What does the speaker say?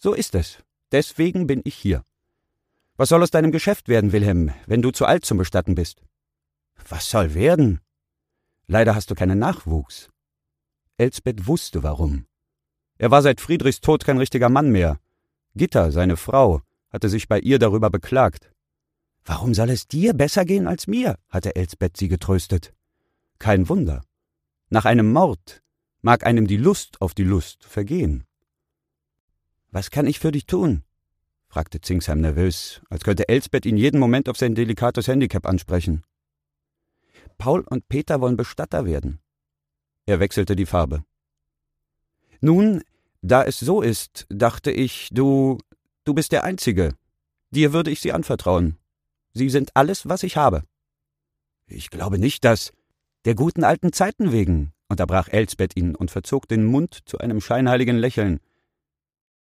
»So ist es. Deswegen bin ich hier. Was soll aus deinem Geschäft werden, Wilhelm, wenn du zu alt zum Bestatten bist?« »Was soll werden?« »Leider hast du keinen Nachwuchs.« Elsbeth wusste warum. Er war seit Friedrichs Tod kein richtiger Mann mehr. Gitta, seine Frau, hatte sich bei ihr darüber beklagt. »Warum soll es dir besser gehen als mir?« hatte Elsbeth sie getröstet. Kein Wunder. Nach einem Mord mag einem die Lust auf die Lust vergehen. »Was kann ich für dich tun?« fragte Zingsheim nervös, als könnte Elsbeth ihn jeden Moment auf sein delikates Handicap ansprechen. »Paul und Peter wollen Bestatter werden.« Er wechselte die Farbe. »Nun, da es so ist, dachte ich, du bist der Einzige. Dir würde ich sie anvertrauen. Sie sind alles, was ich habe.« »Ich glaube nicht, dass...« »Der guten alten Zeiten wegen«, unterbrach Elsbeth ihn und verzog den Mund zu einem scheinheiligen Lächeln.